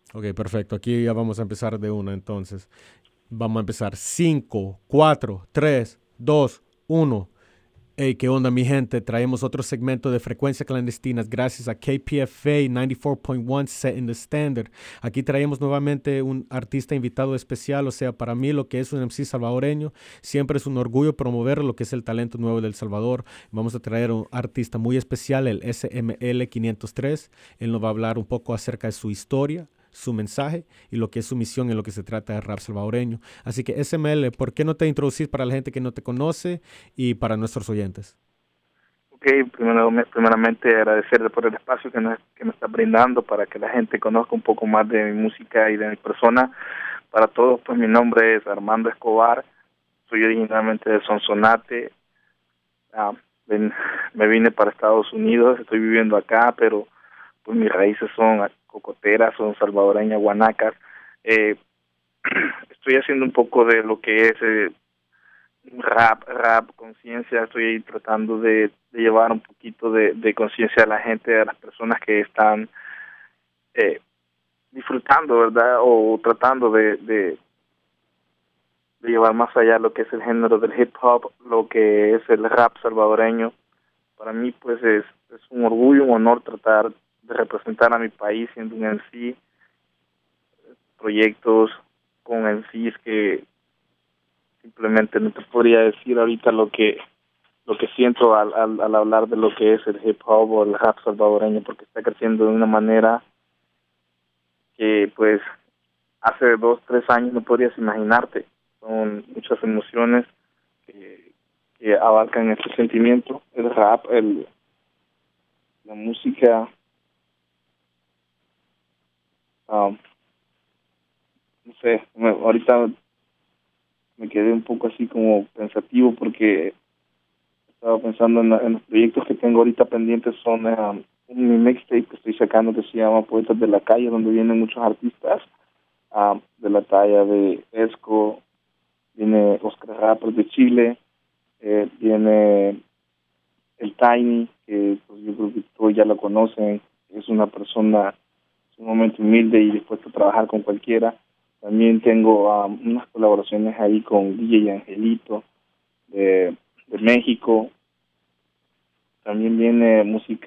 Ok, perfecto. Aquí ya vamos a empezar de una entonces. Vamos a empezar. 5, 4, 3, 2, 1. Hey, ¿qué onda, mi gente? Traemos otro segmento de Frecuencia Clandestinas gracias a KPFA 94.1 Setting the Standard. Aquí traemos nuevamente un artista invitado especial, o sea, para mí lo que es un MC salvadoreño, siempre es un orgullo promover lo que es el talento nuevo del Salvador. Vamos a traer un artista muy especial, el SML 503. Él nos va a hablar un poco acerca de su historia, su mensaje y lo que es su misión en lo que se trata de rap salvadoreño. Así que SML, ¿por qué no te introducís para la gente que no te conoce y para nuestros oyentes? Ok, primeramente agradecerle por el espacio que me está brindando para que la gente conozca un poco más de mi música y de mi persona. Para todos, pues mi nombre es Armando Escobar, soy originalmente de Sonsonate. Ah, ven- Me vine para Estados Unidos, estoy viviendo acá, pero pues mis raíces son cocoteras, son salvadoreñas, guanacas. Eh, Estoy haciendo un poco de lo que es rap, conciencia. Estoy ahí tratando de llevar un poquito de conciencia a la gente, a las personas que están eh, disfrutando, ¿verdad? O tratando de llevar más allá lo que es el género del hip hop, lo que es el rap salvadoreño. Para mí, pues, es un orgullo, un honor tratar de representar a mi país siendo un MC, proyectos con MCs que simplemente no te podría decir ahorita lo que siento al hablar de lo que es el hip hop o el rap salvadoreño, porque está creciendo de una manera que pues hace 2, 3 años no podrías imaginarte. Son muchas emociones que abarcan este sentimiento, el rap, la música. um, no sé, ahorita me quedé un poco así como pensativo porque estaba pensando en los proyectos que tengo ahorita pendientes. Son mi mixtape que estoy sacando que se llama Poetas de la Calle, donde vienen muchos artistas de la talla de Esco, viene Oscar Rappers de Chile, viene el Tiny, que pues, yo creo que todos ya lo conocen, es una persona sumamente humilde y dispuesto a trabajar con cualquiera. También tengo unas colaboraciones ahí con DJ Angelito de México. También viene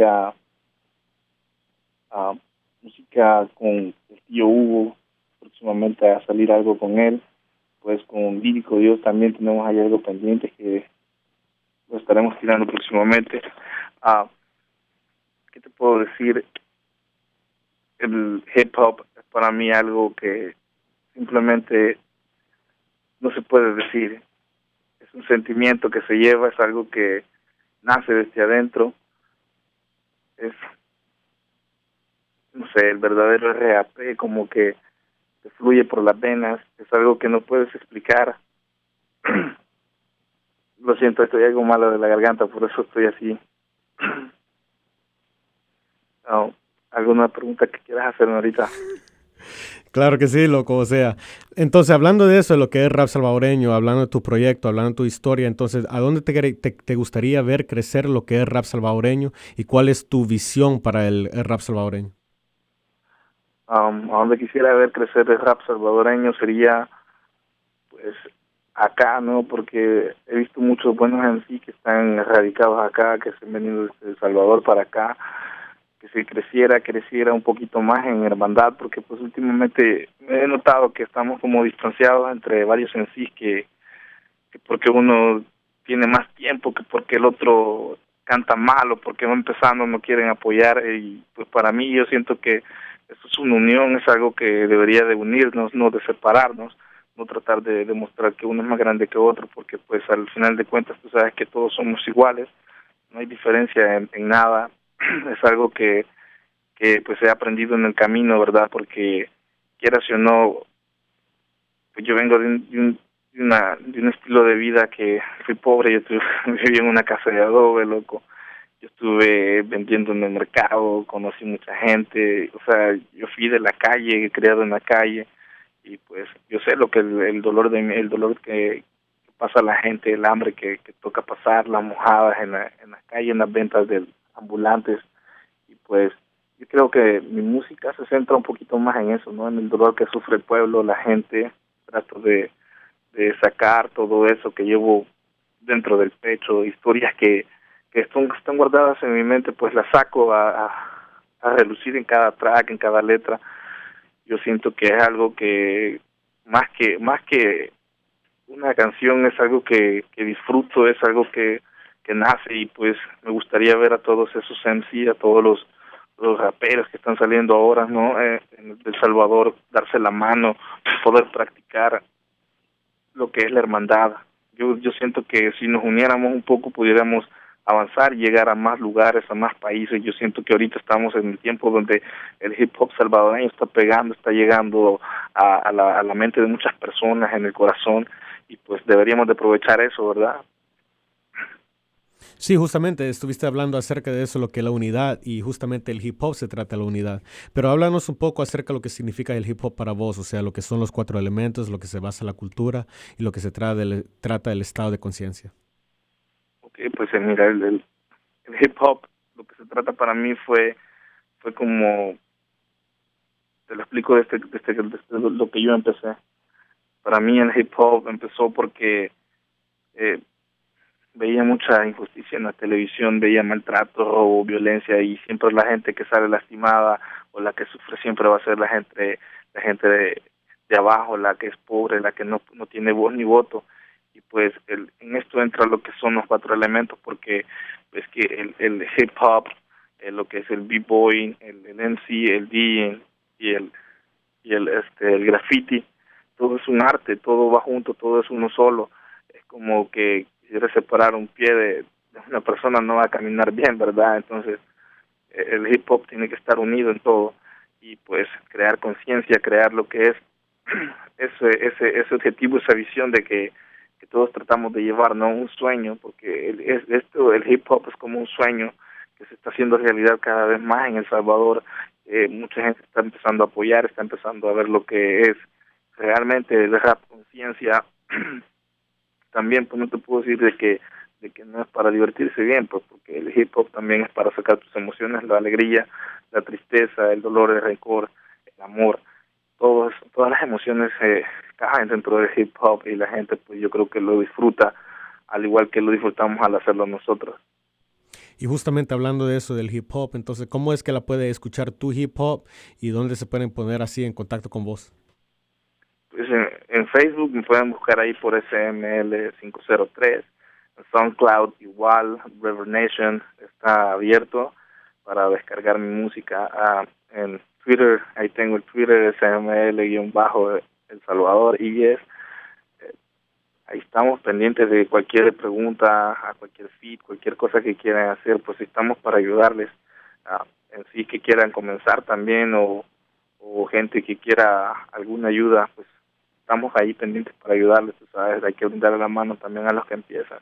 ah, música con el tío Hugo, próximamente a salir algo con él. Pues con Lírico Dios también tenemos ahí algo pendiente que lo estaremos tirando próximamente. Ah, ¿Qué te puedo decir? El hip hop es para mí algo que simplemente no se puede decir. Es un sentimiento que se lleva, es algo que nace desde adentro. Es, no sé, el verdadero RAP, como que te fluye por las venas. Es algo que no puedes explicar. Lo siento, estoy algo malo de la garganta, por eso estoy así. Oh, ¿alguna pregunta que quieras hacerme ahorita? Claro que sí, loco, o sea. Entonces, hablando de eso, de lo que es rap salvadoreño, hablando de tu proyecto, hablando de tu historia, entonces, ¿a dónde te gustaría ver crecer lo que es rap salvadoreño y cuál es tu visión para el rap salvadoreño? A donde quisiera ver crecer el rap salvadoreño sería, pues, acá, ¿no? Porque he visto muchos buenos en sí que están radicados acá, que se han venido desde El Salvador para acá, que se creciera un poquito más en hermandad, porque pues últimamente he notado que estamos como distanciados entre varios en sí, que porque uno tiene más tiempo, que porque el otro canta mal o porque va empezando no quieren apoyar. Y pues para mí yo siento que esto es una unión, es algo que debería de unirnos, no de separarnos, no tratar de demostrar que uno es más grande que otro, porque pues al final de cuentas tú sabes que todos somos iguales, no hay diferencia en nada. Es algo que pues he aprendido en el camino, ¿verdad? Porque quieras o no, pues yo vengo de un estilo de vida que fui pobre. Viví en una casa de adobe, loco. Yo estuve vendiendo en el mercado, conocí mucha gente. O sea, yo fui de la calle, criado en la calle, y pues yo sé lo que el dolor que pasa la gente, el hambre que toca pasar, las mojadas en la calle, en las ventas de ambulantes. Y pues yo creo que mi música se centra un poquito más en eso, ¿no? En el dolor que sufre el pueblo, la gente. Trato de sacar todo eso que llevo dentro del pecho, historias que están guardadas en mi mente, pues las saco a relucir en cada track, en cada letra. Yo siento que es algo que más que una canción es algo que disfruto, es algo que nace, y pues me gustaría ver a todos esos MC, a todos los raperos que están saliendo ahora, ¿no? En El Salvador, darse la mano, poder practicar lo que es la hermandad. Yo siento que si nos uniéramos un poco pudiéramos avanzar, llegar a más lugares, a más países. Yo siento que ahorita estamos en el tiempo donde el hip hop salvadoreño está pegando, está llegando a la mente de muchas personas, en el corazón, y pues deberíamos de aprovechar eso, ¿verdad? Sí, justamente estuviste hablando acerca de eso, lo que es la unidad, y justamente el hip hop se trata de la unidad. Pero háblanos un poco acerca de lo que significa el hip hop para vos, o sea, lo que son los cuatro elementos, lo que se basa en la cultura y lo que se trata del estado de conciencia. Ok, pues mira, el hip hop, lo que se trata para mí fue como, te lo explico desde lo que yo empecé. Para mí el hip hop empezó porque eh, veía mucha injusticia en la televisión, veía maltrato, robo, violencia, y siempre la gente que sale lastimada o la que sufre siempre va a ser la gente de abajo, la que es pobre, la que no tiene voz ni voto. Y pues en esto entra lo que son los cuatro elementos, porque es que el hip hop, lo que es el b-boy, el MC, el DJ y el graffiti, todo es un arte, todo va junto, todo es uno solo. Es como que quisiera separar un pie de una persona, no va a caminar bien, ¿verdad? Entonces el hip hop tiene que estar unido en todo, y pues crear conciencia, crear lo que es ese objetivo, esa visión de que todos tratamos de llevar, ¿no? Un sueño, porque el hip hop es como un sueño que se está haciendo realidad cada vez más en El Salvador. Mucha gente está empezando a apoyar, está empezando a ver lo que es realmente el rap conciencia. También pues no te puedo decir de que no es para divertirse bien, pues porque el hip hop también es para sacar tus emociones, la alegría, la tristeza, el dolor, el rencor, el amor. Todas las emociones caen dentro del hip hop, y la gente pues yo creo que lo disfruta al igual que lo disfrutamos al hacerlo nosotros. Y justamente hablando de eso, del hip hop, entonces, ¿cómo es que la puede escuchar tu hip hop y dónde se pueden poner así en contacto con vos? Pues en Facebook me pueden buscar ahí por SML503, en SoundCloud igual, River Nation está abierto para descargar mi música. En Twitter, ahí tengo el Twitter SML-El Salvador, y ahí estamos pendientes de cualquier pregunta, a cualquier feed, cualquier cosa que quieran hacer, pues estamos para ayudarles. En sí que quieran comenzar también, o gente que quiera alguna ayuda, pues estamos ahí pendientes para ayudarles, tú sabes, hay que brindarle la mano también a los que empiezan.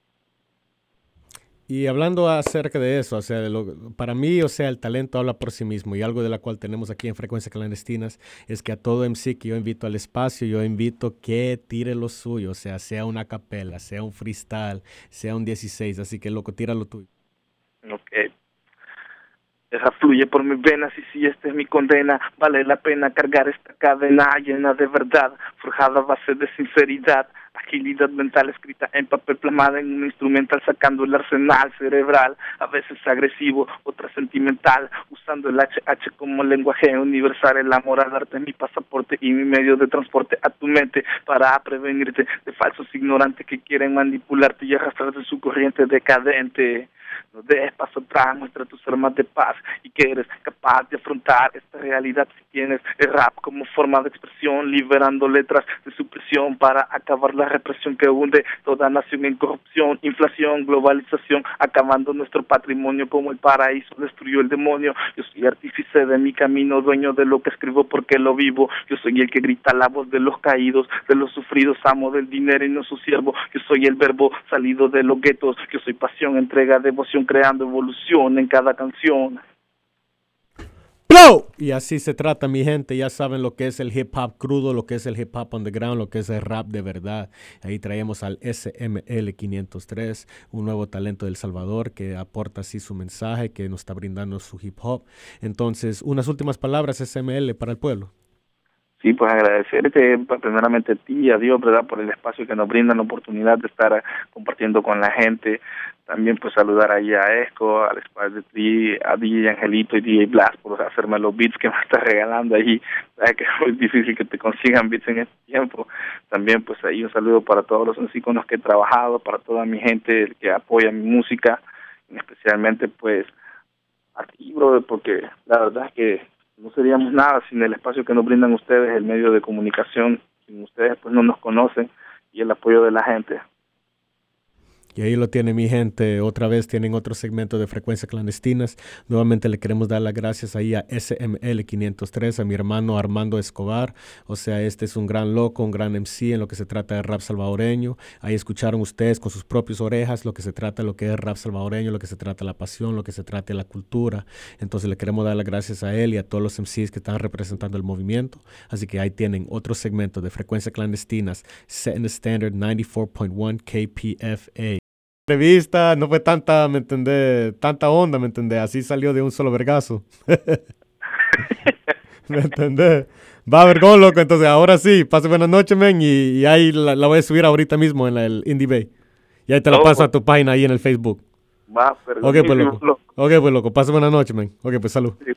Y hablando acerca de eso, o sea, para mí, o sea, el talento habla por sí mismo, y algo de la cual tenemos aquí en Frecuencia Clandestinas es que a todo MC que yo invito al espacio, yo invito que tire lo suyo, o sea una capela, sea un freestyle, sea un 16, así que loco, tira lo tuyo. Ok. Esa fluye por mis venas, y si esta es mi condena, vale la pena cargar esta cadena llena de verdad, forjada a base de sinceridad, agilidad mental escrita en papel, plasmada en un instrumental, sacando el arsenal cerebral, a veces agresivo, otra sentimental, usando el HH como lenguaje universal, el amor al arte, mi pasaporte y mi medio de transporte a tu mente, para prevenirte de falsos ignorantes que quieren manipularte y arrastrarte su corriente decadente. No dejes paso atrás, muestra tus armas de paz, y que eres capaz de afrontar esta realidad si tienes el rap como forma de expresión, liberando letras de supresión para acabar la represión que hunde toda nación en corrupción, inflación, globalización, acabando nuestro patrimonio como el paraíso destruyó el demonio. Yo soy artífice de mi camino, dueño de lo que escribo porque lo vivo. Yo soy el que grita la voz de los caídos, de los sufridos, amo del dinero y no su siervo. Yo soy el verbo salido de los guetos, yo soy pasión, entrega, devoción, creando evolución en cada canción. ¡Blow! Y así se trata, mi gente. Ya saben lo que es el hip hop crudo, lo que es el hip hop underground, lo que es el rap de verdad. Ahí traemos al SML 503, un nuevo talento del Salvador que aporta así su mensaje, que nos está brindando su hip hop. Entonces, unas últimas palabras, SML, para el pueblo. Sí, pues agradecerte primeramente a ti y a Dios, ¿verdad?, por el espacio que nos brindan, la oportunidad de estar compartiendo con la gente. También pues saludar ahí a Esco, al Spider Tree, a DJ Angelito y DJ Blast por hacerme los beats que me estás regalando ahí. Sabes que es muy difícil que te consigan beats en este tiempo. También pues ahí un saludo para todos los músicos con los que he trabajado, para toda mi gente que apoya mi música, especialmente pues a ti, brother, porque la verdad es que no seríamos nada sin el espacio que nos brindan ustedes, el medio de comunicación. Sin ustedes pues no nos conocen y el apoyo de la gente. Y ahí lo tiene mi gente. Otra vez tienen otro segmento de Frecuencias Clandestinas. Nuevamente le queremos dar las gracias ahí a SML 503, a mi hermano Armando Escobar. O sea, este es un gran loco, un gran MC en lo que se trata de rap salvadoreño. Ahí escucharon ustedes con sus propias orejas lo que se trata de lo que es rap salvadoreño, lo que se trata de la pasión, lo que se trata de la cultura. Entonces le queremos dar las gracias a él y a todos los MCs que están representando el movimiento. Así que ahí tienen otro segmento de Frecuencias Clandestinas, set in the standard 94.1 KPFA. Entrevista, no fue tanta, ¿me entendés? Tanta onda, ¿me entendés? Así salió de un solo vergazo. ¿Me entendés? Va a vergón, loco. Entonces, ahora sí, pase buenas noches, men. Y ahí la voy a subir ahorita mismo en el Indie Bay. Y ahí te la paso a tu página ahí en el Facebook. Va, pero ok, pues, loco. Ok, pues, loco. Pase buenas noches, men. Ok, pues, salud. Sí.